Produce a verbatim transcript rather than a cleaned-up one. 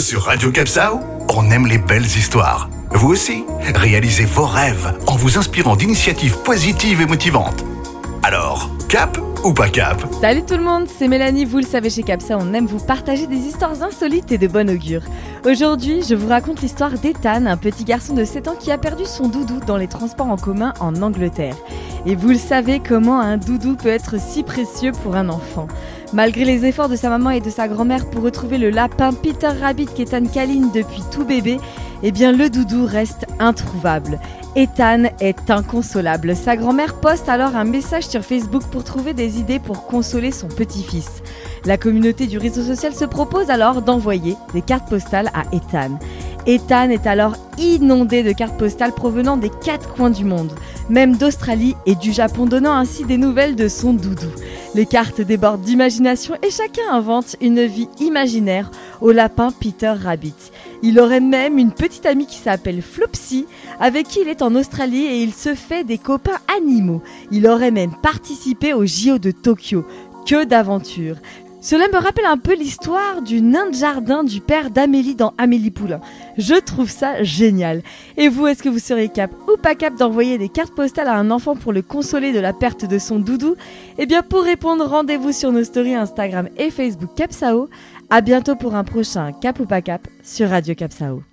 Sur Radio Capsao, on aime les belles histoires. Vous aussi, réalisez vos rêves en vous inspirant d'initiatives positives et motivantes. Alors, cap ou pas cap? Salut tout le monde, c'est Mélanie, vous le savez chez Capsa, on aime vous partager des histoires insolites et de bon augure. Aujourd'hui, je vous raconte l'histoire d'Ethan, un petit garçon de sept ans qui a perdu son doudou dans les transports en commun en Angleterre. Et vous le savez comment un doudou peut être si précieux pour un enfant. Malgré les efforts de sa maman et de sa grand-mère pour retrouver le lapin Peter Rabbit qu'Ethan câline depuis tout bébé, eh bien le doudou reste introuvable. Ethan est inconsolable. Sa grand-mère poste alors un message sur Facebook pour trouver des idées pour consoler son petit-fils. La communauté du réseau social se propose alors d'envoyer des cartes postales à Ethan. Ethan est alors inondé de cartes postales provenant des quatre coins du monde, même d'Australie et du Japon, donnant ainsi des nouvelles de son doudou. Les cartes débordent d'imagination et chacun invente une vie imaginaire au lapin Peter Rabbit. Il aurait même une petite amie qui s'appelle Flopsy, avec qui il est en Australie et il se fait des copains animaux. Il aurait même participé au J O de Tokyo. Que d'aventures! Cela me rappelle un peu l'histoire du nain de jardin du père d'Amélie dans Amélie Poulain. Je trouve ça génial. Et vous, est-ce que vous serez cap ou pas cap d'envoyer des cartes postales à un enfant pour le consoler de la perte de son doudou? Eh bien, pour répondre, rendez-vous sur nos stories Instagram et Facebook Capsao. À bientôt pour un prochain Cap ou pas cap sur Radio Capsao.